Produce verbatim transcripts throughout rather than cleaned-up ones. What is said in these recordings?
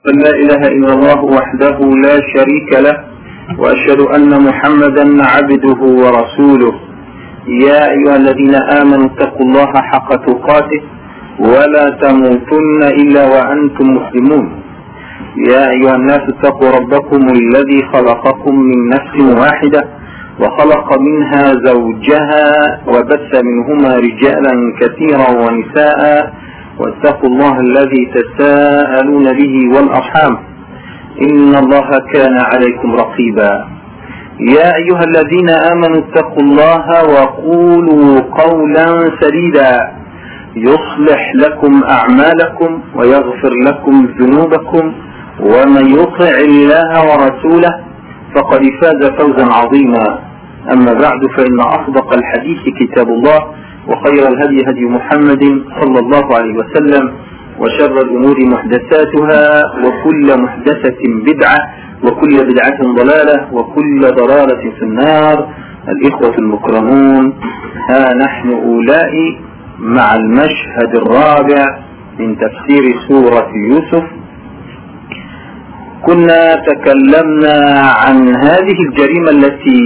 لا إله إلا الله وحده لا شريك له، وأشهد أن محمدا عبده ورسوله. يا أيها الذين آمنوا اتقوا الله حق تقاته ولا تموتن إلا وأنتم مسلمون. يا أيها الناس اتقوا ربكم الذي خلقكم من نفس واحدة وخلق منها زوجها وبث منهما رجالا كثيرا ونساء، واتقوا الله الذي تساءلون به والأرحام إن الله كان عليكم رقيبا. يا أيها الذين آمنوا اتقوا الله وقولوا قولا سديدا يصلح لكم أعمالكم ويغفر لكم ذنوبكم، ومن يطع الله ورسوله فقد فاز فوزا عظيما. أما بعد، فإن أصدق الحديث كتاب الله، وخير الهدي هدي محمد صلى الله عليه وسلم، وشر الأمور محدثاتها، وكل محدثة بدعة، وكل بدعة ضلالة، وكل ضلالة في النار. الإخوة المكرمون، ها نحن أولئك مع المشهد الرابع من تفسير سورة يوسف. كنا تكلمنا عن هذه الجريمة التي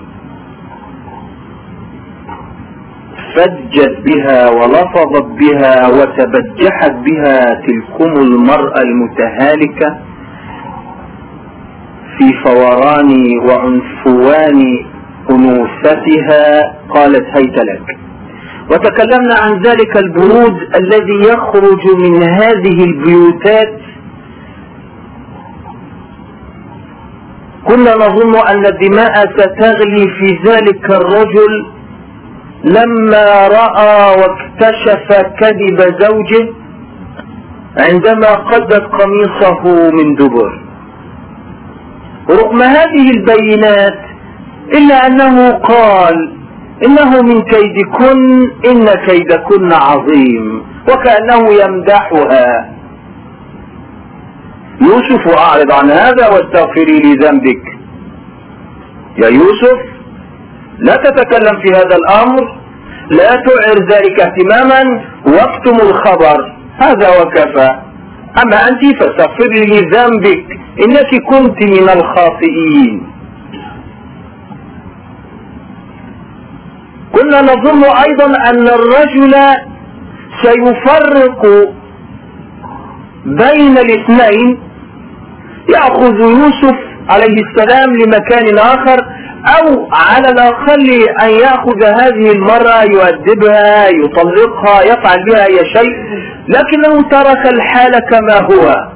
فجت بها ولفظت بها وتبجحت بها تلكم المرأة المتهالكة في فوران وعنفوان أنوثتها. قالت هيت لك. وتكلمنا عن ذلك البرود الذي يخرج من هذه البيوتات. كنا نظن أن الدماء ستغلي في ذلك الرجل لما رأى واكتشف كذب زوجه عندما قدت قميصه من دبر. رغم هذه البينات إلا أنه قال إنه من كيدكن، إن كيدكن عظيم، وكأنه يمدحها. يوسف أعرض عن هذا واستغفري لذنبك. يا يوسف، لا تتكلم في هذا الأمر، لا تعر ذلك اهتماما، واكتم الخبر، هذا وكفى. أما أنت فاستغفري لذنبك، إنك كنت من الخاطئين. كنا نظن أيضا أن الرجل سيفرق بين الاثنين، يأخذ يوسف عليه السلام لمكان آخر، أو على الأقل أن يأخذ هذه المرأة يؤدبها يطلقها يفعل بها أي شيء، لكنه ترك الحال كما هو.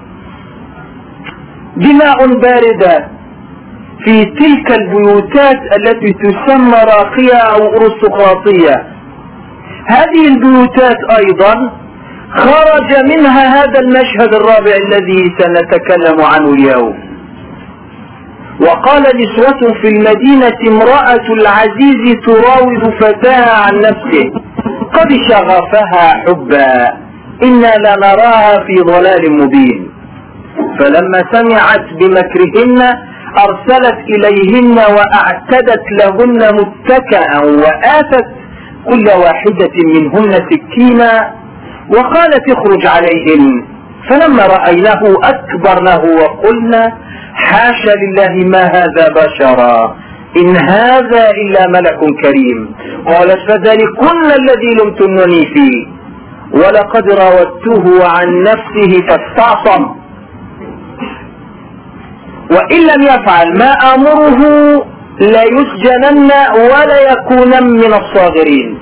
دماء باردة في تلك البيوتات التي تسمى راقية أو أرستقراطية. هذه البيوتات أيضا خرج منها هذا المشهد الرابع الذي سنتكلم عنه اليوم. وقال نسوة في المدينة امرأة العزيز تراود فتاها عن نفسه قد شغفها حبا إنا لنراها في ضلال مبين. فلما سمعت بمكرهن أرسلت إليهن وأعتدت لهن متكئا، وآتت كل واحدة منهن سكينا وقالت اخرج عليهن. فلما رأيناه أكبرنه وقلنا حاشا لله ما هذا بشرا إن هذا إلا ملك كريم. قالت فذلكن الذي لمتنني فيه ولقد راودته عن نفسه فاستعصم، وإن لم يفعل ما آمره ليسجنن ولا يكون من الصاغرين.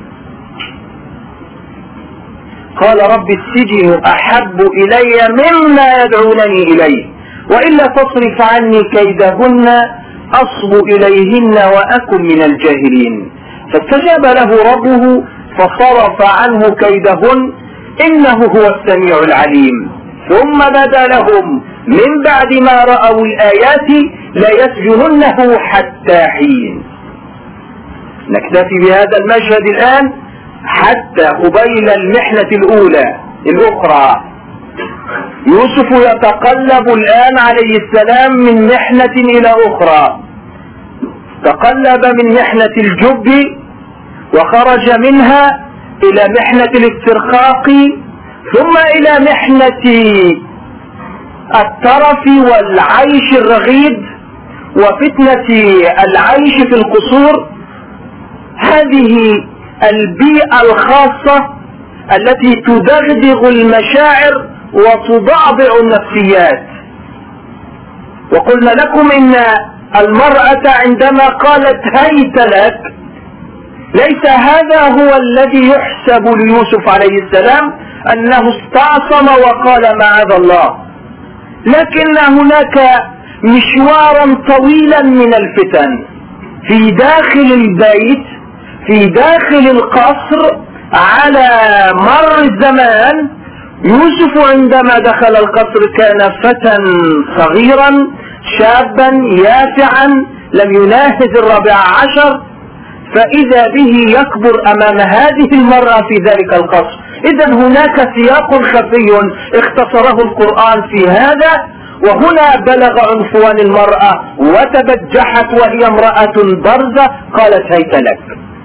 قال رب السجن أحب إلي مما يدعونني إليه، وإلا تصرف عني كيدهن أصب إليهن وأكن من الجاهلين. فاستجاب له ربه فصرف عنه كيدهن إنه هو السميع العليم. ثم بدا لهم من بعد ما رأوا الآيات ليسجننه حتى حين. نكتفي بهذا المشهد الآن حتى قبيل المحنة الأولى الأخرى. يوسف يتقلب الآن عليه السلام من محنة إلى أخرى. تقلب من محنة الجب وخرج منها إلى محنة الاسترقاق، ثم إلى محنة الترف والعيش الرغيد وفتنة العيش في القصور، هذه البيئة الخاصة التي تدغدغ المشاعر وتضعضع النفسيات. وقلنا لكم إن المرأة عندما قالت هيت لك ليس هذا هو الذي يحسب ليوسف عليه السلام أنه استعصم وقال معاذ الله، لكن هناك مشوارا طويلا من الفتن في داخل البيت في داخل القصر على مر الزمان. يوسف عندما دخل القصر كان فتى صغيرا شابا يافعا لم يناهز الرابع عشر، فإذا به يكبر أمام هذه المرأة في ذلك القصر. إذا هناك سياق خفي اختصره القرآن في هذا. وهنا بلغ عنفوان المرأة وتبجحت وهي امرأة برزة قالت هيت لك.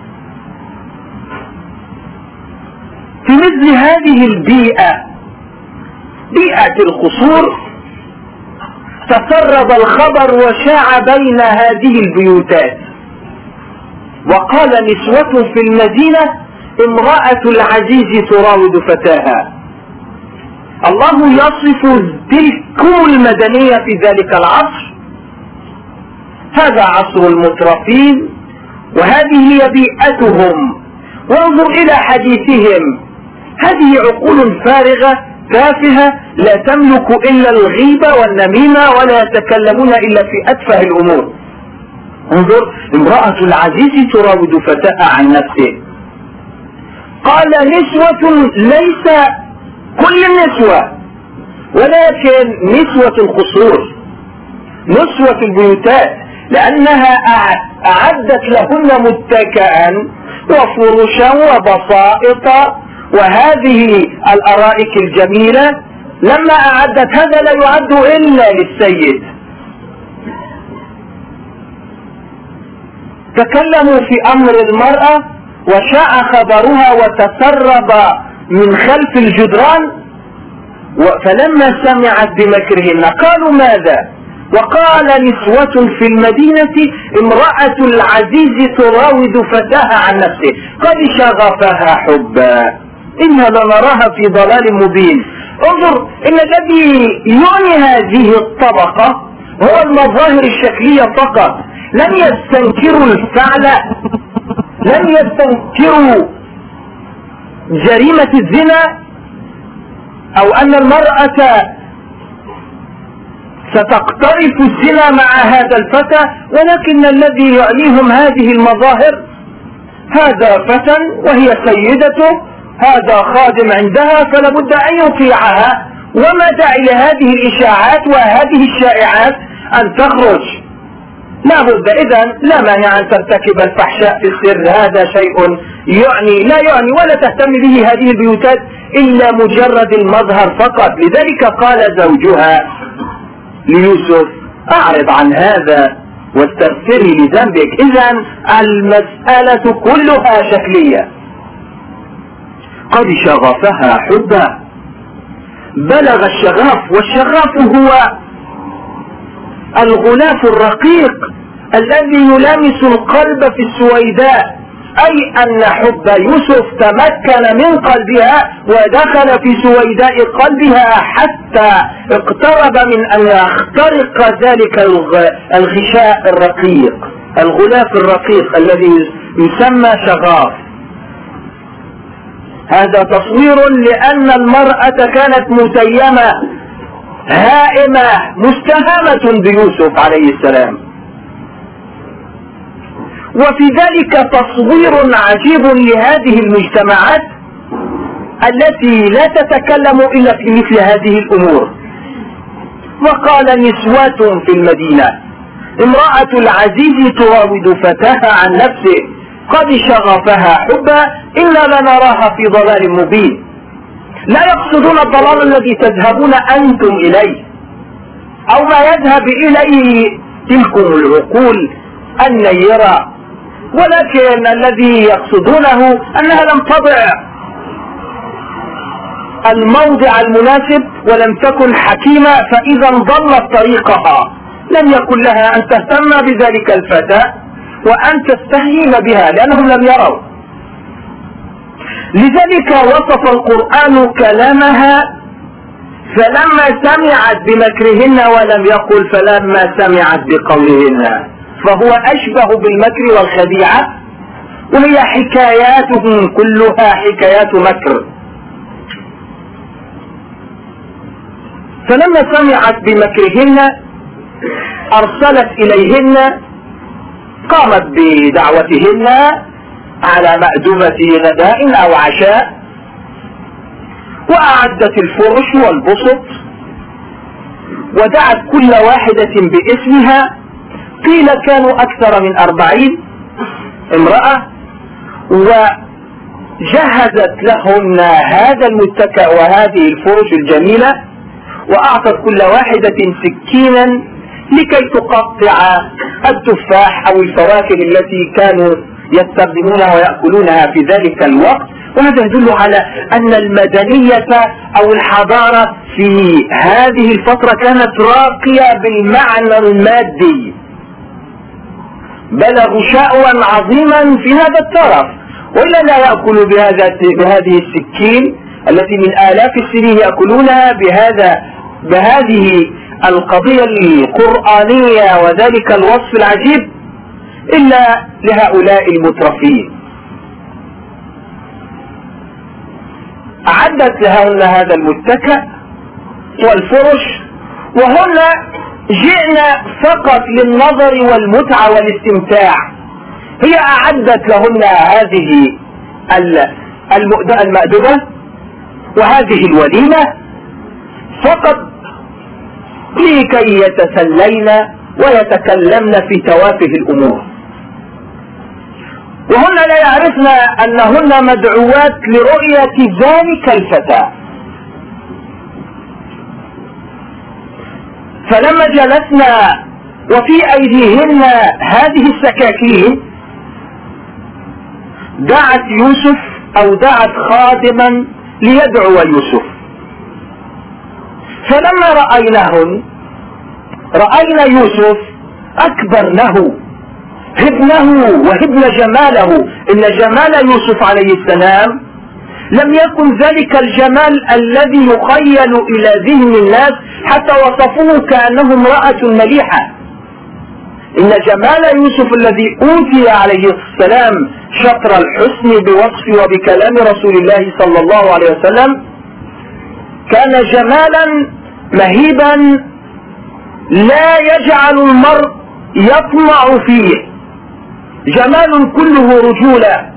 في مثل هذه البيئة، بيئة القصور، تسرب الخبر وشاع بين هذه البيوتات، وقال نسوة في المدينة امرأة العزيز تراود فتاها. الله يصف تلكم المدنية في ذلك العصر. هذا عصر المترفين وهذه هي بيئتهم. وانظر إلى حديثهم، هذه عقول فارغة تافهة لا تملك إلا الغيبة والنميمة ولا يتكلمون إلا في أتفه الأمور. انظر، امرأة العزيز تراود فتاة عن نفسه. قال نسوة، ليس كل النسوة ولكن نسوة القصور، نسوة البيوتات، لأنها أعدت لهن متكئا وفرشا وبسائط وهذه الأرائك الجميلة. لما أعدت هذا لا يعد إلا للسيد. تكلموا في أمر المرأة وشاع خبرها وتسرب من خلف الجدران، فلما سمعت بمكرهن قالوا ماذا؟ وقال نسوة في المدينة امرأة العزيز تراود فتاها عن نفسه قد شغفها حبا إنا لنراها في ضلال مبين. انظر، إن الذي يعني هذه الطبقة هو المظاهر الشكلية فقط، لم يستنكروا الفعل، لم يستنكروا جريمة الزنا أو أن المرأة ستقترف الزنا مع هذا الفتى، ولكن الذي يعنيهم هذه المظاهر. هذا فتى وهي سيدته، هذا خادم عندها فلا بد أن يطيعها، وما داعي لهذه الإشاعات وهذه الشائعات أن تخرج. لا بد إذن لا مانع أن ترتكب الفحشاء في السر، هذا شيء يعني لا يعني ولا تهتم به هذه البيوتات إلا مجرد المظهر فقط. لذلك قال زوجها ليوسف أعرض عن هذا واستغفري لذنبك. إذن المسألة كلها شكلية. قد شغفها حبا، بلغ الشغاف، والشغاف هو الغلاف الرقيق الذي يلامس القلب في السويداء، أي أن حب يوسف تمكن من قلبها ودخل في سويداء قلبها حتى اقترب من أن يخترق ذلك الغشاء الرقيق، الغلاف الرقيق الذي يسمى شغاف. هذا تصوير لأن المرأة كانت متيمة هائمة مستهامة بيوسف عليه السلام. وفي ذلك تصوير عجيب لهذه المجتمعات التي لا تتكلم إلا في مثل هذه الأمور. وقال نسوة في المدينة امرأة العزيز تراود فتاها عن نفسه قد شغفها حبا إنا لنراها في ضلال مبين. لا يقصدون الضلال الذي تذهبون أنتم إليه أو ما يذهب إليه تلكم العقول النيرة، ولكن الذي يقصدونه أنها لم تضع الموضع المناسب ولم تكن حكيمة، فإذا ضلت طريقها لم يكن لها أن تهتم بذلك الفتى وأن تستهين بها لأنهم لم يروا. لذلك وصف القرآن كلامها فلما سمعت بمكرهن ولم يقل فلما سمعت بقولهن، فهو أشبه بالمكر والخديعة، وهي حكاياتهم كلها حكايات مكر. فلما سمعت بمكرهن أرسلت إليهن، قامت بدعوتهن على مأدبة غداء أو عشاء، وأعدت الفرش والبسط، ودعت كل واحدة باسمها. قيل كانوا أكثر من أربعين امرأة، وجهزت لهن هذا المتكأ وهذه الفرش الجميلة، وأعطت كل واحدة سكينا لكي تقطع التفاح أو الفواكه التي كانوا يستخدمونها ويأكلونها في ذلك الوقت. وهذا يدل على أن المدنية أو الحضارة في هذه الفترة كانت راقية بالمعنى المادي، بلغوا شأوا عظيما في هذا الطرف، وإلا لا يأكل بهذا بهذه السكين التي من آلاف السنين يأكلونها بهذا بهذه القضية القرآنية وذلك الوصف العجيب إلا لهؤلاء المترفين. أعدت لهن هذا المتكأ والفرش، وهن جئنا فقط للنظر والمتعة والاستمتاع. هي أعدت لهن هذه المأدبة وهذه الوليمة فقط لكي يتسلين ويتكلمن في توافه الأمور، وهن لا يعرفن أنهن مدعوات لرؤية ذلك الفتى. فلما جلسنا وفي أيديهن هذه السكاكين دعت يوسف أو دعت خادما ليدعو يوسف. فلما رأيناهن رأينا يوسف أكبرنه هبنه وهبن جماله. إن جمال يوسف عليه السلام لم يكن ذلك الجمال الذي يخيل إلى ذهن الناس حتى وصفوه كأنه امرأة مليحة. إن جمال يوسف الذي أوتي عليه السلام شطر الحسن بوصف وبكلام رسول الله صلى الله عليه وسلم كان جمالا مهيبا لا يجعل المرء يطمع فيه، جمال كله رجولة.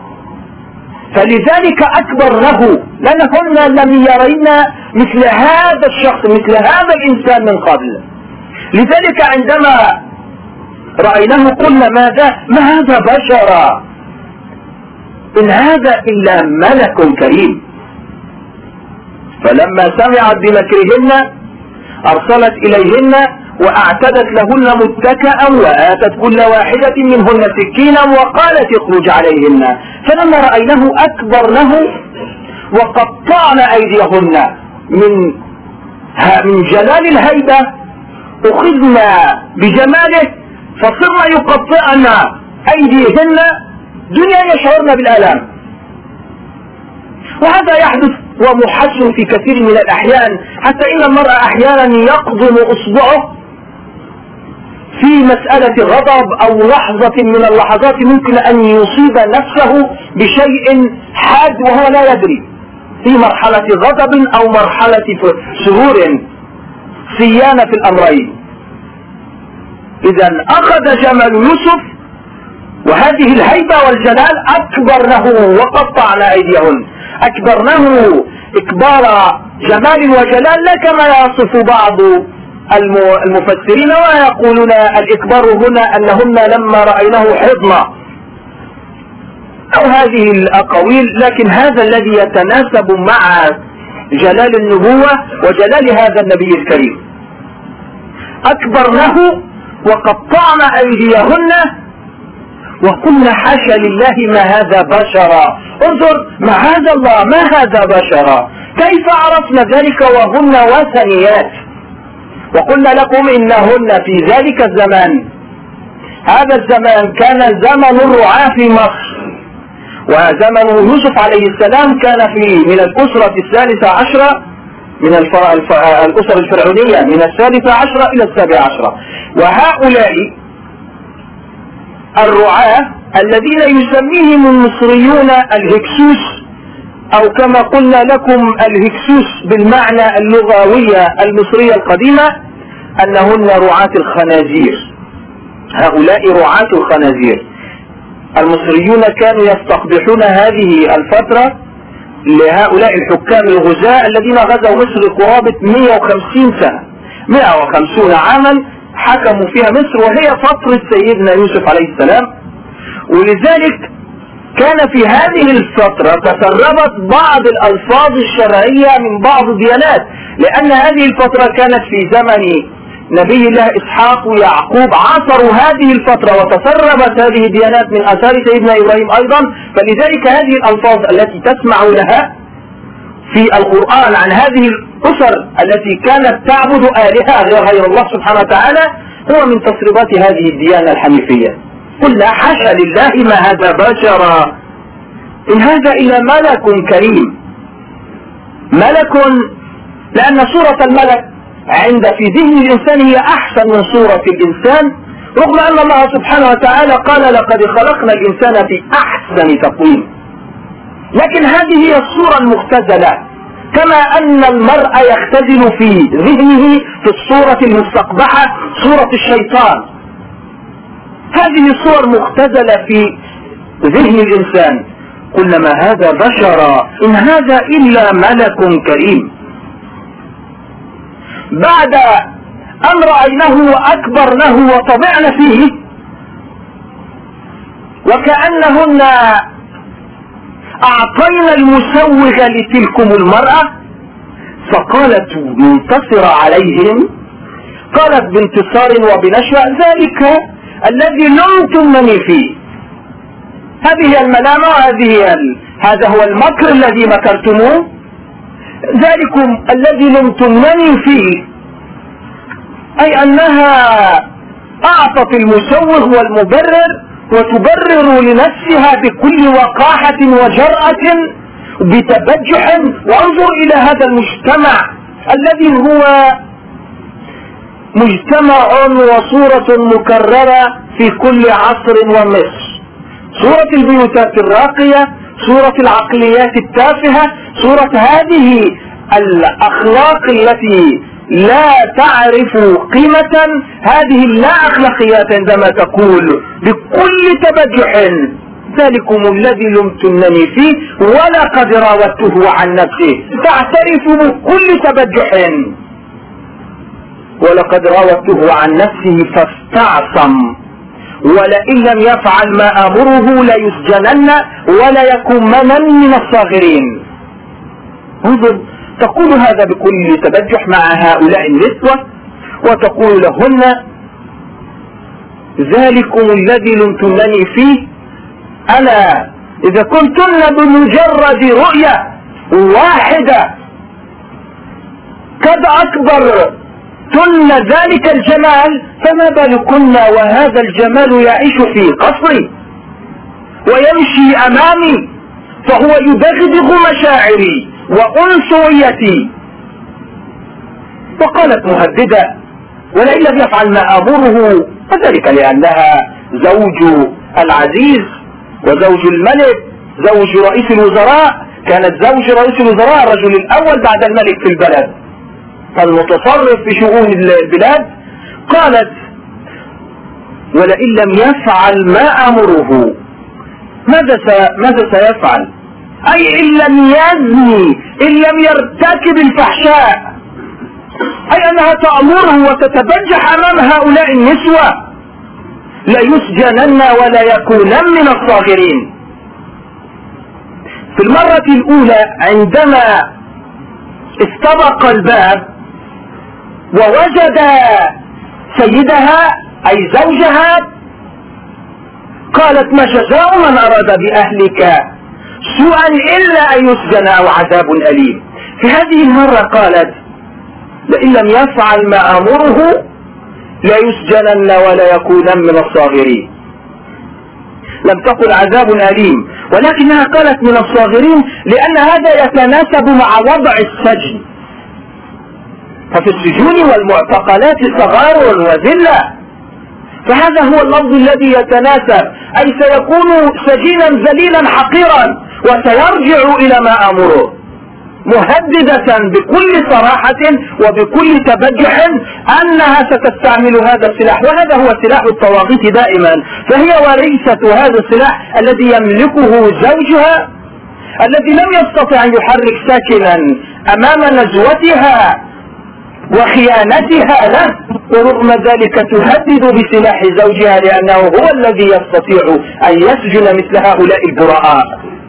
فلذلك أكبر له، لأنهن لم يرين مثل هذا الشخص مثل هذا الإنسان من قبل. لذلك عندما رأيناه قلنا ماذا؟ ما هذا بشرا، إن هذا إلا ملك كريم. فلما سمعت بمكرهن أرسلت إليهن وأعتدت لهن متكئا وآتت كل واحدة منهن سكينا وقالت اخرج عليهن. فلما رأيناه أكبرنه وقطعن أيديهن من من جلال الهيبة، أخذنا بجماله فصرنا يقطعن أيديهن دنيا يشعرن بالآلام. وهذا يحدث ومحسن في كثير من الأحيان، حتى إن المرأة أحيانا يقضم إصبعه في مسألة غضب أو لحظة من اللحظات ممكن أن يصيب نفسه بشيء حاد وهو لا يدري، في مرحلة غضب أو مرحلة سرور، صيانة في الأمرين. إذا أخذ جمال يوسف وهذه الهيبة والجلال أكبرنه وقطعنا أيديهن. أكبرنه إكبار جمال وجلال لا كما يصف بعض المفسرين ويقولون الإكبار هنا أنهن لما رأيناه حضنا أو هذه الأقاويل، لكن هذا الذي يتناسب مع جلال النبوة وجلال هذا النبي الكريم. أكبرنه وقطعنا أيديهن وقلنا حاشا لله ما هذا بشرا. انظر معاذ الله ما هذا بشرا. كيف عرفنا ذلك وهن وثنيات؟ وقلنا لكم إنهن في ذلك الزمان، هذا الزمان كان زمن الرعاة في مصر، وزمن يوسف عليه السلام كان في من الأسرة الثالثة عشرة من الأسر الفرعونية من الثالثة عشرة إلى السابعة عشرة. وهؤلاء الرعاة الذين يسميهم المصريون الهكسوس، أو كما قلنا لكم الهكسوس بالمعنى اللغوية المصرية القديمة، أنهن رعاة الخنازير. هؤلاء رعاة الخنازير. المصريون كانوا يستقبحون هذه الفترة لهؤلاء الحكام الغزاة الذين غزوا مصر قرابة مئة وخمسين سنة، مئة وخمسين عاما حكموا فيها مصر، وهي فترة سيدنا يوسف عليه السلام. ولذلك كان في هذه الفترة تسربت بعض الألفاظ الشرعية من بعض الديانات، لأن هذه الفترة كانت في زمن نبي الله إسحاق ويعقوب، عاصروا هذه الفترة وتسربت هذه الديانات من آثار سيدنا إبراهيم أيضا. فلذلك هذه الألفاظ التي تسمعونها في القرآن عن هذه الأسر التي كانت تعبد آلهة غير الله سبحانه وتعالى هو من تسريبات هذه الديانة الحنيفية. قل لا حاشا لله ما هذا بشرا إن هذا إلا ملك كريم. ملك، لأن صورة الملك عند في ذهن الإنسان هي أحسن من صورة الإنسان، رغم أن الله سبحانه وتعالى قال لقد خلقنا الإنسان في أحسن تقويم. لكن هذه هي الصورة المختزلة، كما أن المرء يختزل في ذهنه في الصورة المستقبحة صورة الشيطان. هذه الصور مختزلة في ذهن الإنسان. قلنا ما هذا بشرا إن هذا إلا ملك كريم. بعد أن رأيناه وأكبرناه وطمعنا فيه وكأنهن أعطينا المسوغ لتلكم المرأة، فقالت منتصرة عليهم، قالت بانتصار وبنشوة ذلك الذي لمتمني فيه. هذه الملامة، هذه هذا هو المكر الذي مكرتموه، ذلكم الذي لمتمني فيه، أي أنها أعطت المسوغ والمبرر وتبرر لنفسها بكل وقاحة وجرأة بتبجح. وانظر إلى هذا المجتمع الذي هو مجتمع وصورة مكررة في كل عصر ومصر، صورة البيوتات الراقية، صورة العقليات التافهة، صورة هذه الأخلاق التي لا تعرف قيمة، هذه اللا أخلاقيات عندما تقول بكل تبجح ذلكم الذي لمتنني فيه ولقد راودته عن نفسه، تعترف بكل تبجح ولقد راودته عن نفسه فاستعصم ولئن لم يفعل ما أمره ليسجنن ولا يكونن من الصاغرين. انظر، تقول هذا بكل تبجح مع هؤلاء النسوة وتقول لهن ذلكم الذي لمتنني فيه، أنا إذا كنتن بمجرد رؤية واحدة قد أكبرتن ذلك الجمال، فما بالكن وهذا الجمال يعيش في قصري ويمشي أمامي فهو يدغدغ مشاعري وأنثويتي. وقالت مهددة ولئن لم يفعل ما أمره، وذلك لأنها زوج العزيز وزوج الملك، زوج رئيس الوزراء، كانت زوج رئيس الوزراء الرجل الأول بعد الملك في البلد، المتصرف في شؤون البلاد. قالت ولئن لم يفعل ما أمره، ماذا ماذا سيفعل؟ أي إن لم يزني، إن لم يرتكب الفحشاء، أي أنها تأمره وتتبجح أمام هؤلاء النسوة، ليسجنن ولا يكونن من الصاغرين. في المرة الأولى عندما استبق الباب ووجد سيدها أي زوجها قالت ما جزاء من أراد بأهلك سوءا إلا أن يسجن أو عذاب أليم. في هذه المرة قالت لئن لم يفعل ما أمره لا يسجنن ولا يكونن من الصاغرين. لم تقل عذاب أليم، ولكنها قالت من الصاغرين لأن هذا يتناسب مع وضع السجن، ففي السجون والمعتقلات صغار وذلة، فهذا هو اللفظ الذي يتناسب، أي سيكون سجينا ذليلا حقيرا وسيرجع إلى ما أمره، مهددة بكل صراحة وبكل تبجح أنها ستستعمل هذا السلاح، وهذا هو سلاح الطواغيت دائما، فهي وريثة هذا السلاح الذي يملكه زوجها الذي لم يستطع أن يحرك ساكنا أمام نزوتها وخيانتها له، ورغم ذلك تهدد بسلاح زوجها لأنه هو الذي يستطيع أن يسجن مثل هؤلاء البراء.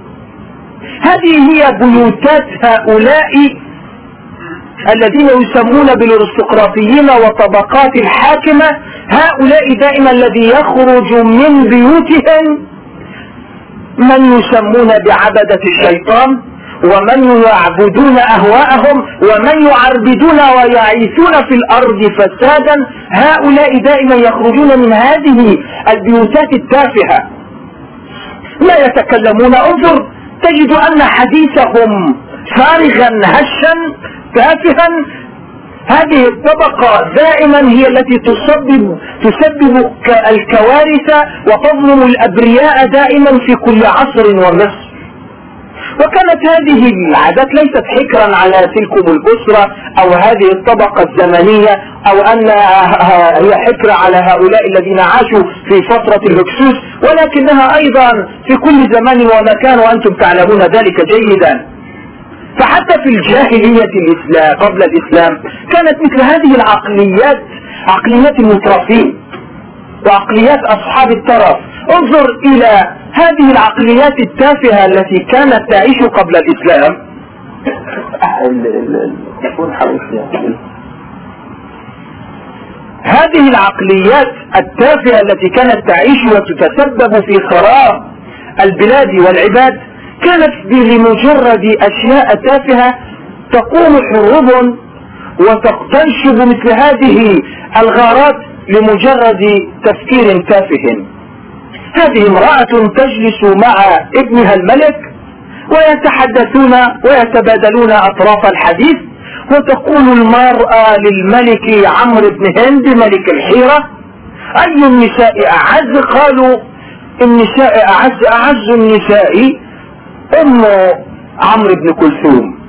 هذه هي بيوتات هؤلاء الذين يسمون بالارستقراطيين وطبقات الحاكمة، هؤلاء دائما الذي يخرج من بيوتهم من يسمون بعبدة الشيطان، ومن يعبدون أهواءهم، ومن يعربدون ويعيثون في الأرض فسادا. هؤلاء دائما يخرجون من هذه البيوتات التافهة لا يتكلمون. انظر تجد أن حديثهم فارغا هشا تافها. هذه الطبقة دائما هي التي تسبب تسبب الكوارث وتظلم الأبرياء دائما في كل عصر ومصر. وكانت هذه العادات ليست حكرا على تلكم الأسرة أو هذه الطبقة الزمنية، أو أنها هي حكرة على هؤلاء الذين عاشوا في فترة الهكسوس، ولكنها أيضا في كل زمان ومكان، وأنتم تعلمون ذلك جيدا. فحتى في الجاهلية الإسلام قبل الإسلام كانت مثل هذه العقليات عقليات المترفين وعقليات أصحاب الترف. انظر إلى هذه العقليات التافهة التي كانت تعيش قبل الإسلام. هذه العقليات التافهة التي كانت تعيش وتتسبب في خراب البلاد والعباد كانت لمجرد أشياء تافهة تقوم حروب وتنشب مثل هذه الغارات لمجرد تفكير تافه. هذه امرأة تجلس مع ابنها الملك ويتحدثون ويتبادلون أطراف الحديث، وتقول المرأة للملك عمرو بن هند ملك الحيرة أي النساء أعز؟ قالوا النساء أعز أعز النساء أم عمرو بن كلثوم.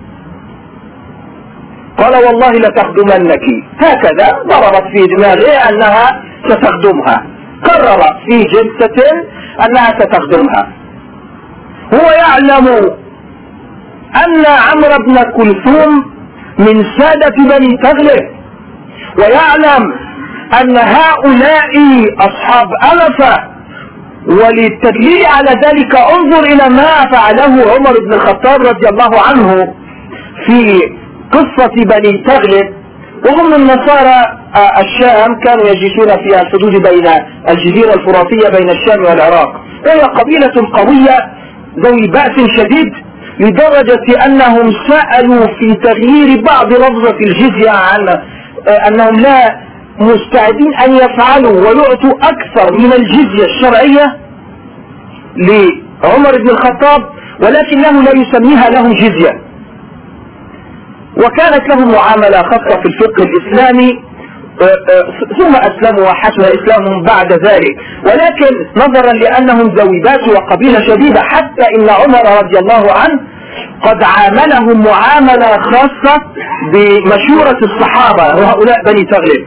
قال والله لتخدمنك. هكذا ضربت في دماغه أنها ستخدمها، قرر في جلسة أنها ستخدمها. هو يعلم أن عمرو بن كلثوم من سادة بني تغلب، ويعلم أن هؤلاء أصحاب ألفة، وللتدليل على ذلك انظر إلى ما فعله عمر بن الخطاب رضي الله عنه في قصة بني تغلب، وهم النصارى الشام كانوا يجلسون في الحدود بين الجزيرة الفراتية بين الشام والعراق، وهي قبيلة قوية ذوي بأس شديد لدرجة أنهم سألوا في تغيير بعض لفظة الجزية عن أنهم لا مستعدين أن يفعلوا ويعطوا أكثر من الجزية الشرعية لعمر بن الخطاب، ولكنه لا يسميها لهم جزية. وكانت لهم معاملة خاصة في الفقه الإسلامي، ثم أسلموا وحسن إسلامهم بعد ذلك، ولكن نظرا لأنهم ذوي بأس وقبيلة شديدة حتى إن عمر رضي الله عنه قد عاملهم معاملة خاصة بمشورة الصحابة وهؤلاء بني تغلب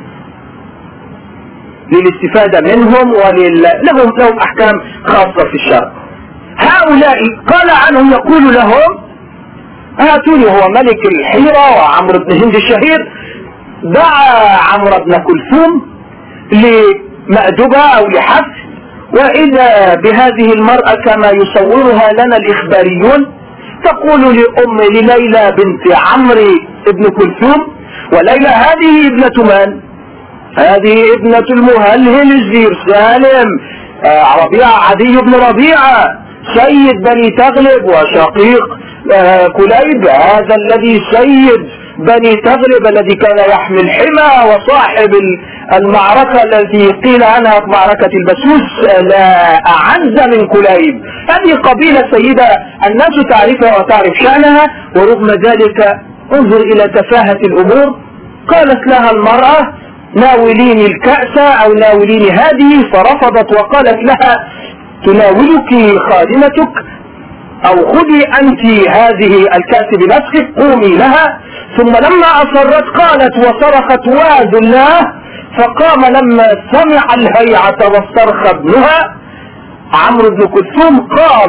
للاستفادة منهم ولهم لهم أحكام خاصة في الشرع. هؤلاء قال عنهم يقول لهم هاتوني، هو ملك الحيرة وعمرو بن هند الشهير دعا عمرو بن كلثوم لمأدبة أو لحفل، وإذا بهذه المرأة كما يصورها لنا الإخباريون تقول لأم لليلى بنت عمرو بن كلثوم، وليلى هذه ابنة من؟ هذه ابنة المهلهل الزير سالم آه ربيعة عدي بن ربيعة سيد بني تغلب وشقيق آه كليب، هذا الذي سيد بني تغلب الذي كان يحمي الحمى وصاحب المعركة التي قيل عنها معركة البسوس لا أعز من كليب. هذه قبيلة سيدة الناس تعرفها وتعرف شأنها، ورغم ذلك انظر إلى تفاهة الأمور. قالت لها المرأة ناوليني الكأس أو ناوليني هذه، فرفضت وقالت لها تناولك خادمتك أو خذي أنت هذه الكأس بنفسك قومي لها. ثم لما أصرت قالت وصرخت وعد الله، فقام لما سمع الهيعة واسترخى ابنها عمرو بن كلثوم قام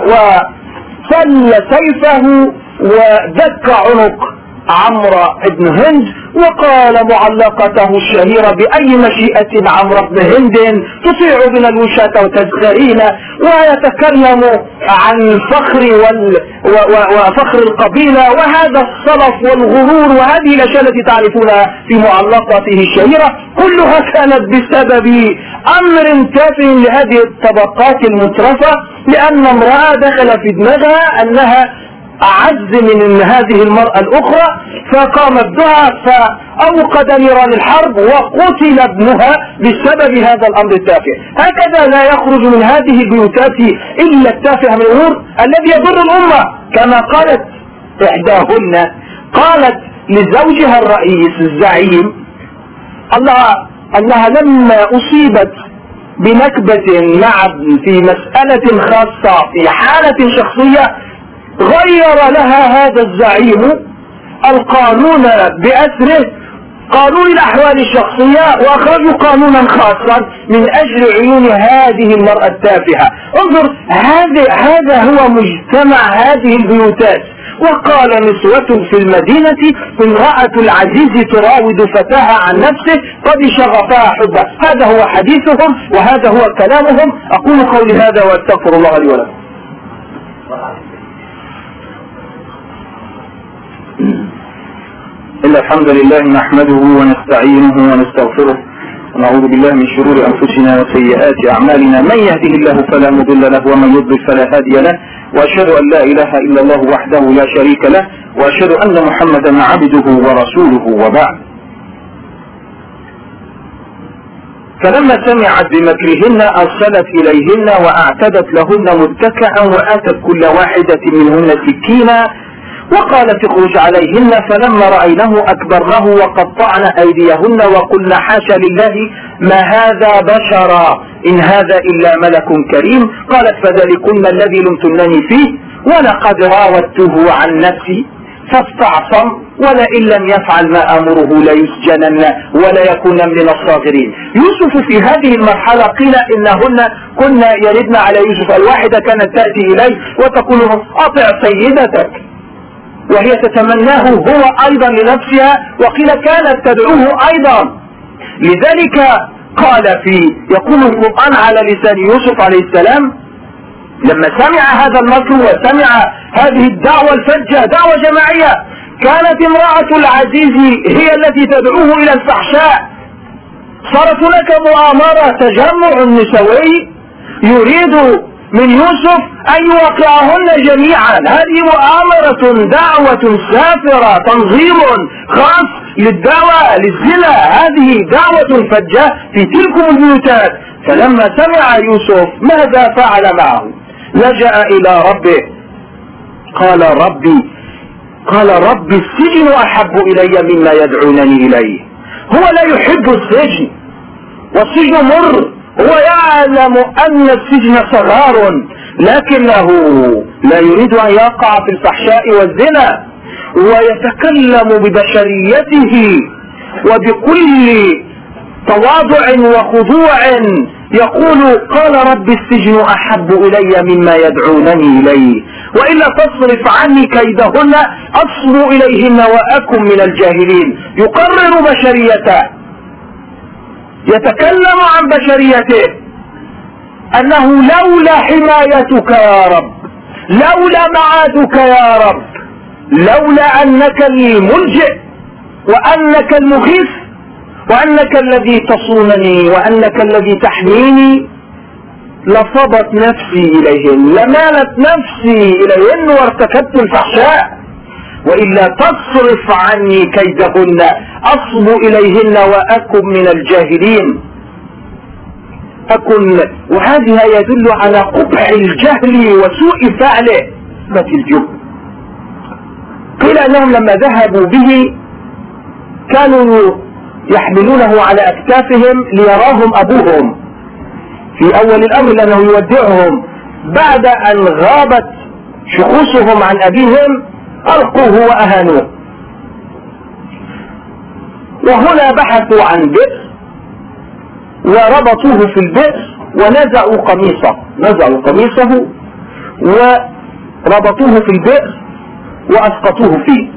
وسل سيفه ودك عنق عمرو بن هند وقال معلقته الشهيرة بأي مشيئة عمرو بن هند تطيع بنا الوشاة وتزدرين، ويتكلم عن فخر وال... و... و... وفخر القبيلة وهذا الصلف والغرور وهذه الأشياء التي تعرفونها في معلقته الشهيرة، كلها كانت بسبب أمر تافه لهذه الطبقات المترفة، لأن امرأة دخل في دماغها أنها أعز من هذه المرأة الأخرى، فقام ابنها فأوقد نيران الحرب وقتل ابنها بسبب هذا الأمر التافه. هكذا لا يخرج من هذه البيوتات إلا التافه من الأمور الذي يضر الأمة، كما قالت إحداهن قالت لزوجها الرئيس الزعيم الله أنها لما أصيبت بنكبة مع في مسألة خاصة في حالة شخصية غير لها هذا الزعيم القانون بأسره قانون الأحوال الشخصية وأخرجوا قانونا خاصا من أجل عيون هذه المرأة التافهة. انظر هذا هذا هو مجتمع هذه البيوتات. وقال نسوة في المدينة امرأة العزيز تراود فتاها عن نفسه قد شغفها حبه. هذا هو حديثهم وهذا هو كلامهم. أقول قولي هذا وأستغفر الله لي ولكم. إن الحمد لله نحمده ونستعينه ونستغفره ونعوذ بالله من شرور أنفسنا وسيئات أعمالنا، من يهده الله فلا مضل له ومن يضلل فلا هادي له، وأشهد أن لا إله إلا الله وحده لا شريك له، وأشهد أن محمدا عبده ورسوله. وبعد، فلما سمعت بمكرهن أرسلت إليهن وأعتدت لهن متكئا وآتت كل واحدة منهن سكينا وقالت اخرج عليهن، فلما رأينه أكبرنه وقطعن أيديهن وقلن حاشا لله ما هذا بشرا إن هذا إلا ملك كريم. قالت فذلكن الذي لمتنني فيه ولقد راودته عن نفسي فاستعصم ولئن لم يفعل ما أمره ليسجنن ولا يكون من الصاغرين. يوسف في هذه المرحلة قيل إنهن كنا يردن على يوسف، الواحدة كانت تأتي إليه وتقول أطع سيدتك وهي تتمناه هو أيضا لنفسها، وقيل كانت تدعوه أيضا. لذلك قال في يقول القرآن على لسان يوسف عليه السلام لما سمع هذا المكر وسمع هذه الدعوة الفجة دعوة جماعية، كانت امرأة العزيز هي التي تدعوه إلى الفحشاء. صارت هناك مؤامرة تجمع نسوي يريد من يوسف أن يوقعهن جميعا. هذه مؤامرة دعوة سافرة تنظيم خاص للدعوة للزنا، هذه دعوة فجة في تلك البيوتات. فلما سمع يوسف ماذا فعل معه؟ لجأ إلى ربه قال ربي قال ربي السجن أحب إلي مما يدعونني إليه. هو لا يحب السجن والسجن مر، هو يعلم أن السجن صغار لكنه لا يريد أن يقع في الفحشاء والزنا، ويتكلم ببشريته وبكل تواضع وخضوع يقول قال رب السجن أحب إلي مما يدعونني إليه وإلا تصرف عني كيدهن أصب إليهن وأكن من الجاهلين. يقرر بشريته، يتكلم عن بشريته أنه لولا حمايتك يا رب، لولا معادك يا رب، لولا أنك الملجئ وأنك المغيث وأنك الذي تصونني وأنك الذي تحميني لصبت نفسي إليهن، لمالت نفسي إليهن وارتكبت الفحشاء، وإلا تصرف عني كيدهن أصب إليهن وأكن من الجاهلين. أكن، وهذا يدل على قبح الجهل وسوء فعله مثل الجب. قيل أنهم لما ذهبوا به كانوا يحملونه على أكتافهم ليراهم أبوهم في أول الأمر لأنه يودعهم، بعد أن غابت شخوصهم عن أبيهم ألقوه وأهانوه. وهنا بحثوا عن بئر وربطوه في البئر ونزعوا قميصه نزعوا قميصه وربطوه في البئر وأسقطوه فيه.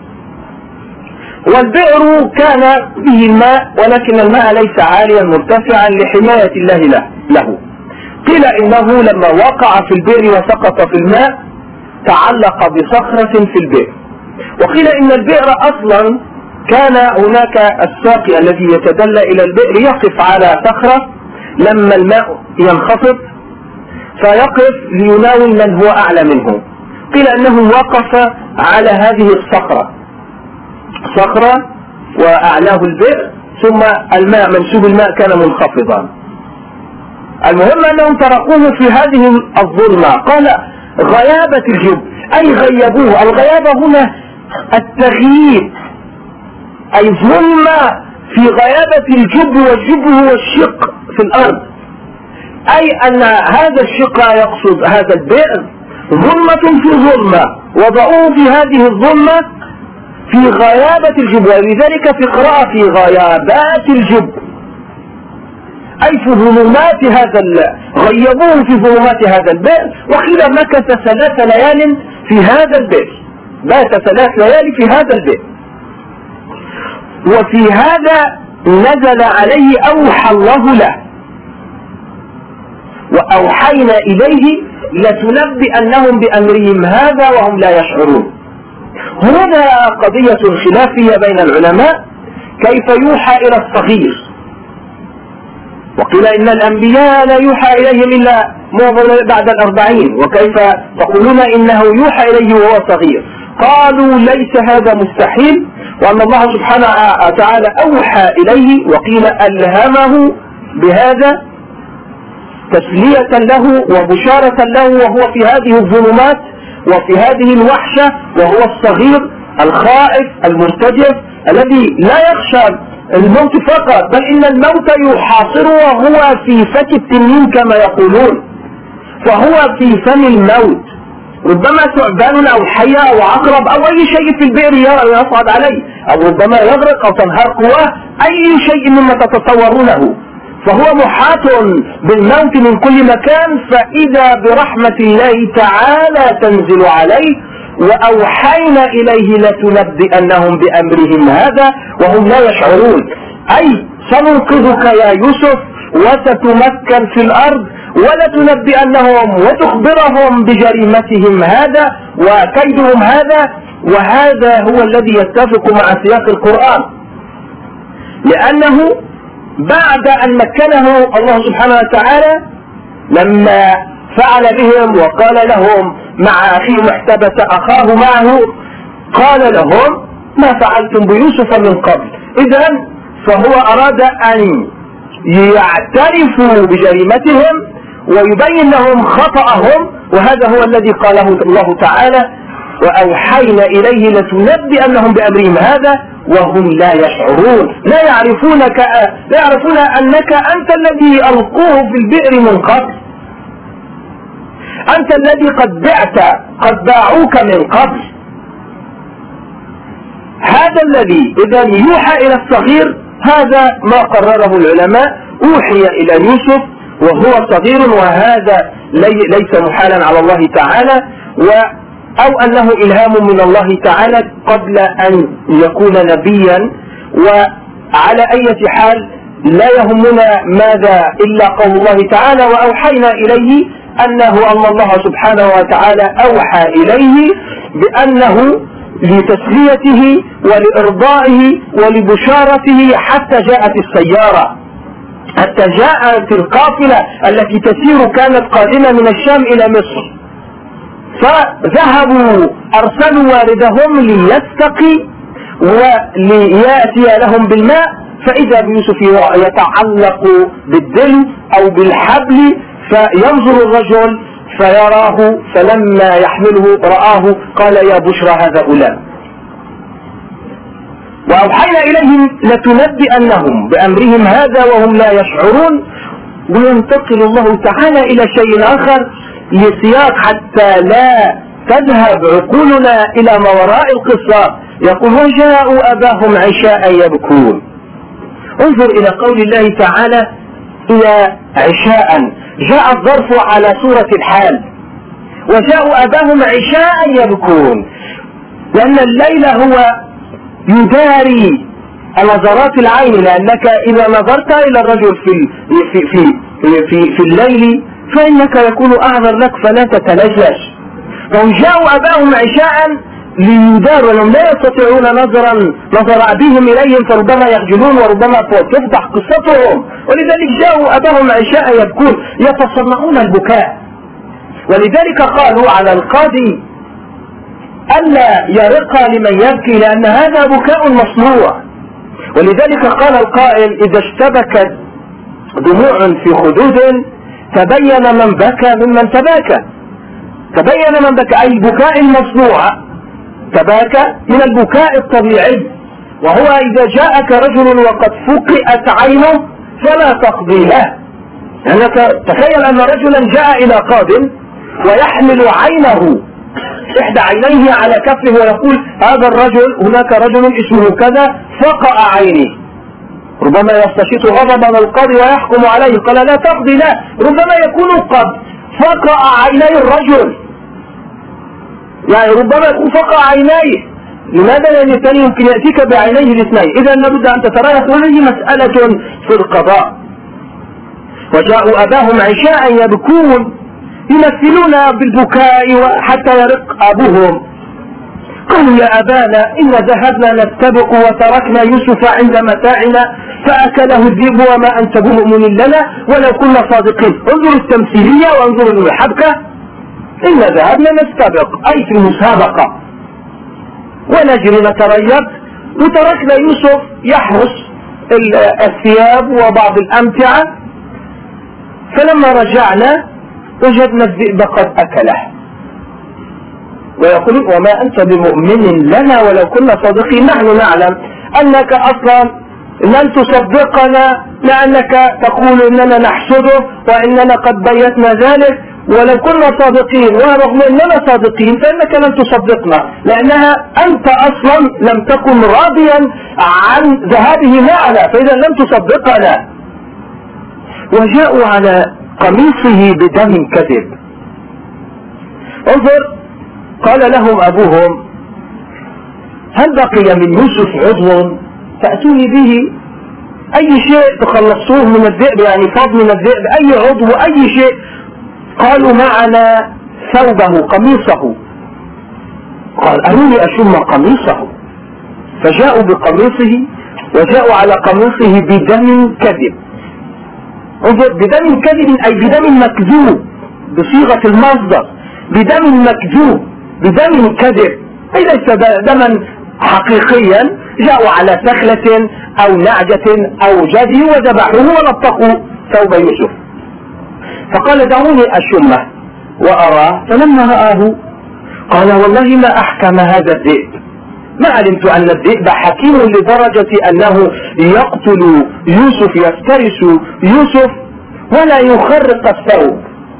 والبئر كان به الماء، ولكن الماء ليس عاليا مرتفعا لحماية الله له. قيل إنه لما وقع في البئر وسقط في الماء تعلق بصخرة في البئر. وقيل إن البئر أصلا كان هناك الساقي الذي يتدلى إلى البئر يقف على صخرة لما الماء ينخفض فيقف ليناول من هو أعلى منه. قيل أنه وقف على هذه الصخرة صخرة وأعلاه البئر، ثم الماء منسوب الماء كان منخفضا. المهم أنهم تركوه في هذه الظلمة. قال غيابة الجب أي غيبوه. الغيابة هنا التغييب، أي ظلمة في غيابة الجب، والجب هو الشق في الأرض، أي أن هذا الشق يقصد هذا البئر ظلمة في ظلمة، وضعوه في هذه الظلمة في غيابة الجب، ولذلك في قراءة في غيابات الجب أي في ظلمات هذا غيبوه في ظلمات هذا البئر. وقيل مكث ثلاث ليال في هذا البئر، بات ثلاث ليالي في هذا البئر. وفي هذا نزل عليه أوحى الله له، وأوحينا إليه لتنبئنهم بأمرهم هذا وهم لا يشعرون. هنا قضية خلافية بين العلماء كيف يوحى إلى الصغير. وقيل إن الأنبياء لا يوحى إليهم إلا بعد الأربعين، وكيف تقولون إنه يوحى إليه وهو صغير؟ قالوا ليس هذا مستحيل، وأن الله سبحانه وتعالى أوحى إليه، وقيل ألهمه بهذا تسلية له وبشارة له وهو في هذه الظلمات وفي هذه الوحشة، وهو الصغير الخائف المرتجف الذي لا يخشى الموت فقط، بل إن الموت يحاصره وهو في فك التنين كما يقولون، فهو في فم الموت. ربما ثعبان أو حية أو عقرب أو أي شيء في البئر يصعد عليه، أو ربما يغرق أو تنهار قواه، أي شيء مما تتصورونه، فهو محاط بالموت من كل مكان. فإذا برحمة الله تعالى تنزل عليه، وأوحينا إليه لتنبئنهم بأمرهم هذا وهم لا يشعرون، أي سننقذك يا يوسف وستمكن في الأرض ولتنبئنهم وتخبرهم بجريمتهم هذا وكيدهم هذا. وهذا هو الذي يتفق مع سياق القرآن، لأنه بعد أن مكنه الله سبحانه وتعالى لما فعل بهم وقال لهم مع أخيهم احتبس أخاه معه، قال لهم ما فعلتم بيوسف من قبل. إذن فهو أراد أن يعترفوا بجريمتهم ويبين لهم خطأهم، وهذا هو الذي قاله الله تعالى وأوحينا إليه لتنبئنهم بأمرهم هذا وهم لا يشعرون، لا يعرفونك لا يعرفون أنك أنت الذي ألقوه في البئر من قبل، أنت الذي قد بعت قد باعوك من قبل. هذا الذي إذا يوحى إلى الصغير هذا ما قرره العلماء، أوحي إلى يوسف وهو صغير، وهذا ليس محالا على الله تعالى، و أو أنه إلهام من الله تعالى قبل أن يكون نبيا. وعلى أي حال لا يهمنا ماذا إلا قول الله تعالى وأوحينا إليه، أنه أن الله سبحانه وتعالى أوحى إليه بأنه لتسليته ولإرضائه ولبشارته حتى جاءت السيارة حتى جاءت القافلة التي تسير كانت قادمة من الشام إلى مصر، فذهبوا أرسلوا واردهم ليستقي وليأتي لهم بالماء، فإذا بيوسف يتعلق بالدلو أو بالحبل، فينظر الرجل فيراه، فلما يحمله رآه قال يا بشرى هذا غلام، وأوحينا إليهم لتنبئنهم بأمرهم هذا وهم لا يشعرون. وينتقل الله تعالى إلى شيء آخر لسياق حتى لا تذهب عقولنا إلى ما وراء القصة. يقول وجاءوا أباهم عشاء يبكون. انظر إلى قول الله تعالى إلى عشاء، جاء الظرف على صورة الحال، وجاءوا أباهم عشاء يبكون، لأن الليل هو يداري نظرات العين، لأنك إذا نظرت إلى الرجل في في في في, في, في الليل فإنك يكون أعذر لك فلا تتلجلج. فهم جاءوا أباهم عشاء ليدار، ولهم لا يستطيعون نظرا نظر أبيهم إليهم، فربما يخجلون وربما تفضح قصتهم، ولذلك جاءوا أباهم عشاء يبكون يتصنعون البكاء. ولذلك قالوا على القاضي ألا يرق لمن يبكي، لأن هذا بكاء مصنوع. ولذلك قال القائل إذا اشتبكت دموع في خدود تبين من بكى ممن تباكى. تبين من بكى أي البكاء المصنوع، تباكى من البكاء الطبيعي، وهو إذا جاءك رجل وقد فقئت عينه فلا تقضي له. لأنك تخيل أن رجلا جاء إلى قاض ويحمل عينه إحدى عينيه على كفه ويقول هذا الرجل هناك رجل اسمه كذا فقأ عيني، ربما يستشيط غضبا القاضي ويحكم عليه، قال لا تقضي له، ربما يكون قد فقأ عيني الرجل، يعني ربما يكون فقأ عينيه. لماذا؟ لأن الثاني يمكن يأتيك بعينيه الاثنين. إذا لابد أن تتريث، وهذه مسألة في القضاء. وجاءوا أباهم عشاء يبكون، يمثلون بالبكاء حتى يرق أبوهم. قالوا يا أبانا إن ذهبنا نستبق وتركنا يوسف عند متاعنا فأكله الذئب وما أنت بمؤمن لنا ولو كنا صادقين. انظروا التمثيلية وانظروا المحبكة. إن ذهبنا نستبق أي في المسابقة ونجري نتريب، وتركنا يوسف يحرس الثياب وبعض الأمتعة، فلما رجعنا وجدنا الذئب قد أكله. ويقول وما أنت بمؤمن لنا ولو كنا صادقين. نحن نعلم أنك أصلا لن تصدقنا، لأنك تقول إننا نحسده وإننا قد بيتنا ذلك، ولو كنا صادقين ورغم أننا صادقين فإنك لن تصدقنا، لأنها أنت أصلا لم تكن راضيا عن ذهابه معنا، فإذا لم تصدقنا. وجاءوا على قميصه بدم كذب. انظر، قال لهم أبوهم هل بقي من يوسف عضو فأتوني به، أي شيء تخلصوه من الذئب، يعني فاض من الذئب أي عضو أي شيء. قالوا معنا ثوبه قميصه. قال أروني أشم قميصه، فجاءوا بقميصه وجاءوا على قميصه بدم كذب. انظر، بدم كذب أي بدم مكذوب بصيغة المصدر، بدم مكذوب بدم كذب، أي ليس دما حقيقيا. جاءوا على سخلة أو نعجة أو جدي وذبحوه ولطقوا ثوب يوسف. فقال دعوني أشمه وأراه، فلما رآه قال والله ما أحكم هذا الذئب، ما علمت أن الذئب حكيم لدرجة أنه يقتل يوسف، يفترس يوسف ولا يخرق الثوب.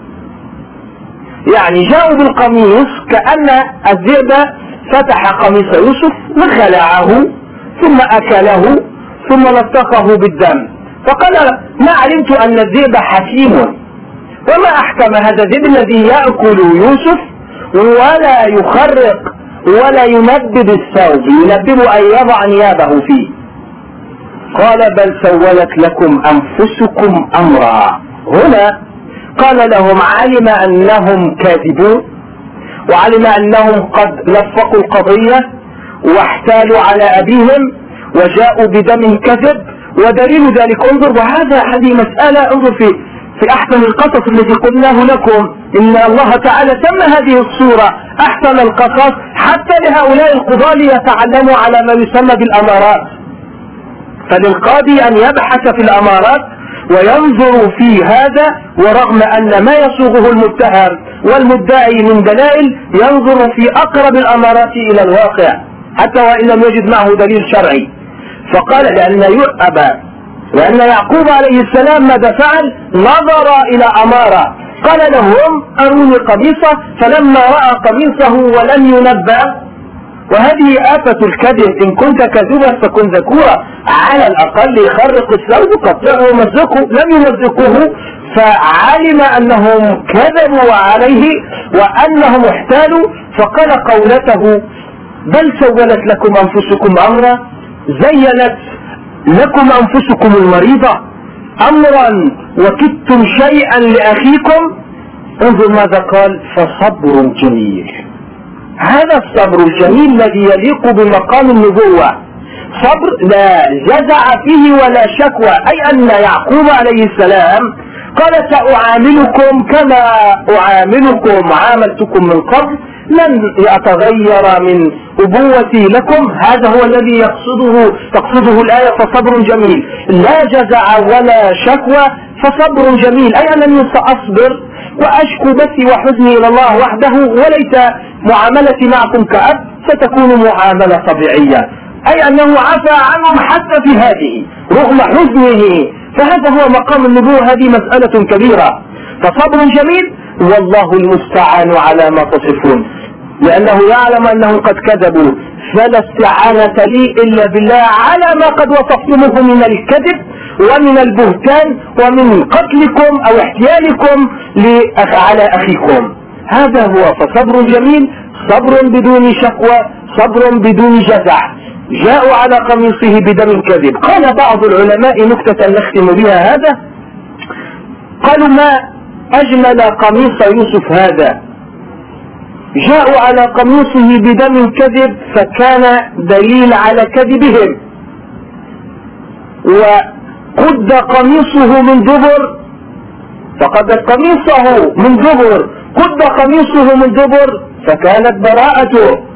يعني جاءوا بالقميص كأن الذئب فتح قميص يوسف وخلعه ثم أكله ثم لطخه بالدم. فقال ما علمت أن الذئب حكيم، وما أحكم هذا الذئب الذي يأكل يوسف ولا يخرق ولا ينبب الثوب، ينبب أن يضع نيابه فيه. قال بل سولت لكم أنفسكم أمرا. هنا قال لهم علم أنهم كاذبون، وعلم أنهم قد لفقوا القضية واحتالوا على أبيهم وجاءوا بدم كذب ودليل ذلك انظر، وهذا هذه مسألة انظر في في أحسن القصص الذي قلناه لكم، إن الله تعالى سمى هذه الصورة أحسن القصص حتى لهؤلاء القضاة ليتعلموا على ما يسمى بالأمارات. فللقاضي أن يبحث في الأمارات وينظر في هذا، ورغم أن ما يصوغه المتهم والمدعي من دلائل ينظر في أقرب الأمارات إلى الواقع حتى وإن لم يجد معه دليل شرعي. فقال لأن يؤبى لأن يعقوب عليه السلام ماذا فعل؟ نظر إلى أمارة، قال لهم أروني قميصه، فلما رأى قميصه ولم ينبأ، وهذه آفة الكذب، إن كنت كذبا فكن ذكورا، على الأقل يخرق الثوب قطعه ومزقه، لم يمزقه، فعلم أنهم كذبوا عليه وأنهم احتالوا، فقال قولته بل سولت لكم أنفسكم أمرا، زينت لكم أنفسكم المريضة أمرا وكدتم شيئا لأخيكم. انظر ماذا قال، فصبر جميل. هذا الصبر الجميل الذي يليق بمقام النبوة، صبر لا جزع فيه ولا شكوى، أي أن يعقوب عليه السلام قال سأعاملكم كما أعاملكم عاملتكم من قبل، لن يتغير من أبوتي لكم. هذا هو الذي يقصده تقصده الآية فصبر جميل، لا جزع ولا شكوى، فصبر جميل، أي أنني سأصبر وأشكو بثي وحزني إلى الله وحده، وليس معاملتي معكم كأب، ستكون معاملة طبيعية، أي أنه عفى عنهم حتى في هذه رغم حزنه. فهذا هو مقام النبوة، هذه مسألة كبيرة. فصبر جميل والله المستعان على ما تصفون، لأنه يعلم أنهم قد كذبوا، فلا استعانة لي إلا بالله على ما قد وصفتموه من الكذب ومن البهتان ومن قتلكم أو احتيالكم على أخيكم. هذا هو فصبر جميل، صبر بدون شكوى، صبر بدون جزع. جاءوا على قميصه بدم كذب. قال بعض العلماء نكتة نختم بها هذا، قالوا ما أجمل قميص يوسف هذا، جاءوا على قميصه بدم كذب فكان دليل على كذبهم، وقد قميصه من دبر، فقد قميصه من دبر، قد قميصه من دبر فكانت براءته،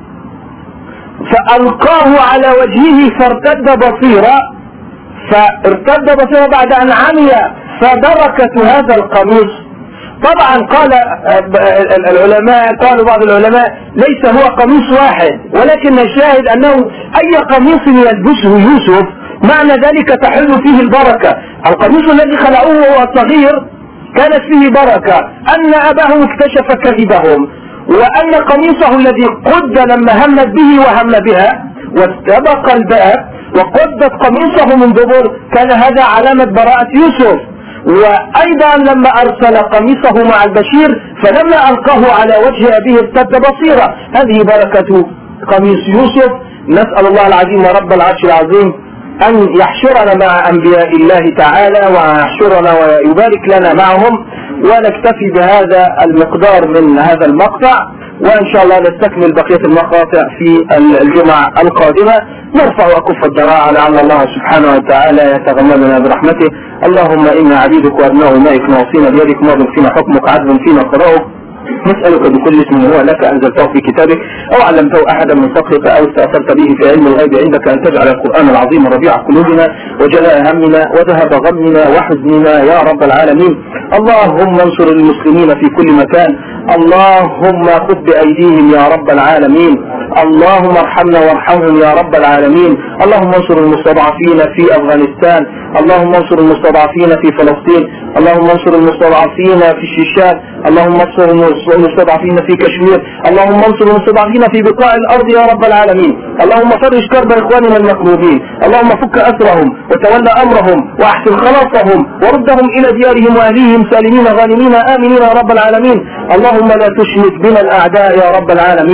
فألقاه على وجهه فارتد بصيرا، فارتد بصيرا بعد أن عمي، فبركة هذا القميص. طبعا قال العلماء، قالوا بعض العلماء ليس هو قميص واحد، ولكن الشاهد أنه أي قميص يلبسه يوسف معنى ذلك تحل فيه البركة. القميص الذي خلعوه وهو صغير كانت فيه بركة، أن أباه اكتشف كذبهم، وأن قميصه الذي قد لما همت به وهم بها واستبق الباب وقدت قميصه من دبر كان هذا علامة براءة يوسف. وأيضا لما أرسل قميصه مع البشير فلما ألقاه على وجه أبيه ارتد بصيرا، هذه بركة قميص يوسف. نسأل الله العظيم رب العرش العظيم أن يحشرنا مع أنبياء الله تعالى ويحشرنا ويبارك لنا معهم، ونكتفي بهذا المقدار من هذا المقطع، وإن شاء الله نستكمل بقية المقاطع في الجمعة القادمة. نرفع أكف الدراع لعل الله سبحانه وتعالى يتغمدنا برحمته. اللهم إنا عبيدك وأبناء مائك ناصين بيدك، ماض فينا حكمك، عدل فينا قضاؤك، نسألك بكل اسم هو لك أنزلته في كتابك أو علمته أحدا من خلقك أو استأثرت به في علم الغيب عندك أن تجعل القرآن العظيم ربيع قلوبنا وجلاء همنا وذهب غمنا وحزننا يا رب العالمين. اللهم انصر المسلمين في كل مكان، اللهم خذ بأيديهم يا رب العالمين، اللهم ارحمنا وارحمهم يا رب العالمين. اللهم انصر المستضعفين في أفغانستان، اللهم انصر المستضعفين في فلسطين، اللهم انصر المستضعفين في الشيشان، اللهم انصر المستضعفين في كشمير، اللهم انصر المستضعفين في بقاع الأرض يا رب العالمين. اللهم فرج كرب إخواننا المكروبين، اللهم فك أسرهم وتولى أمرهم وأحسن خلاصهم وردهم إلى ديارهم وأهليهم سالمين غانمين آمنين يا رب العالمين. اللهم لا تشمت بنا الأعداء يا رب العالمين.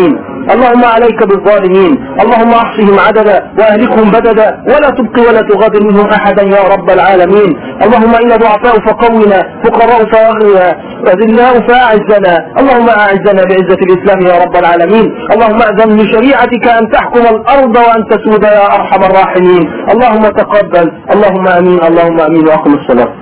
اللهم عليك بالظالمين، اللهم احصهم عددا واهلكهم بددا ولا تبقي ولا تغادر منهم احدا يا رب العالمين. اللهم انا ضعفاء فقونا، فقراء فاغننا، وذلاء فاعزنا. اللهم اعزنا بعزة الاسلام يا رب العالمين. اللهم اذن لشريعتك ان تحكم الارض وان تسود يا ارحم الراحمين. اللهم تقبل، اللهم امين، اللهم امين، واقم الصلاة.